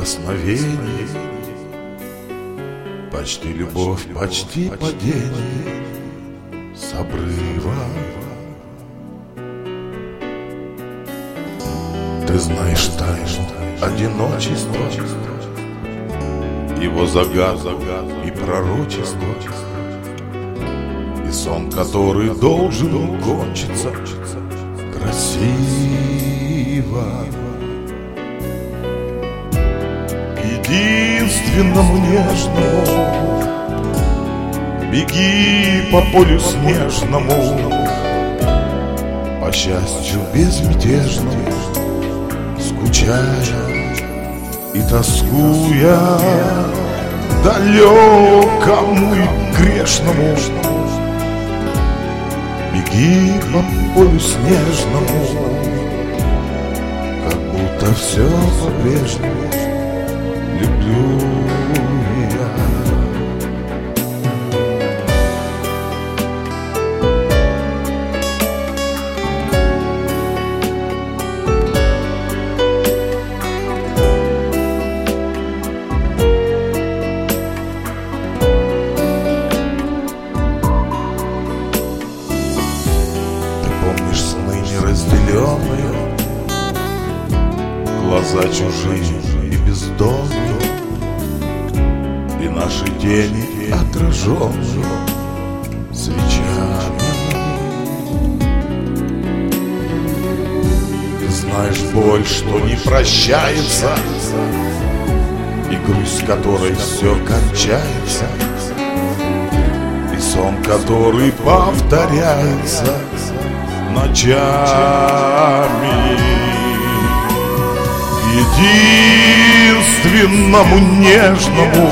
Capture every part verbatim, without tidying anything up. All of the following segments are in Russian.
прикосновение, почти любовь, почти падение с обрыва. Ты знаешь тайну одиночества, его загадку и пророчество, и сон, который должен кончиться красиво. Единственному нежному беги по полю снежному, по счастью безмятежному, скучая и тоскуя, далекому и грешному. Беги по полю снежному, как будто все по-прежнему люблю я. Помнишь сны неразделенные, глаза чужие и бездомные, и наши тени отраженные свечами. Знаешь боль, что не прощается, и грусть, которой все кончается, и сон, который повторяется ночами. Единственному нежному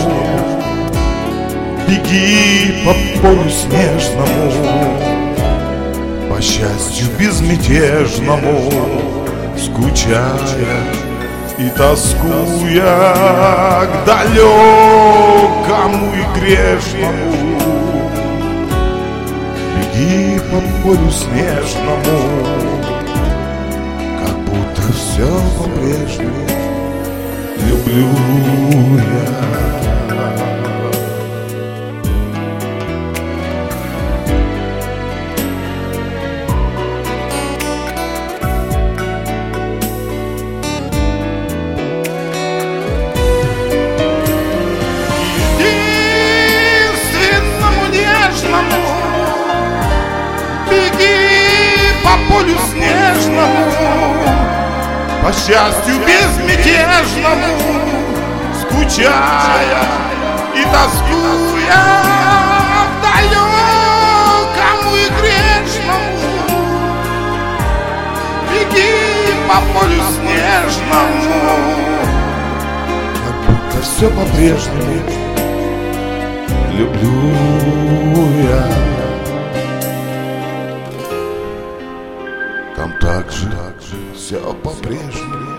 беги по полю снежному, по счастью безмятежному, скучая и тоскуя, к далекому и грешному. Беги по полю снежному, как будто все по-прежнему люблю я. Единственному нежному беги по полю снежному, по счастью безмятежному, скучая и тоскуя, далекому и грешному. Беги по полю снежному, как будто все по-прежнему люблю я. Там так же, все по-прежнему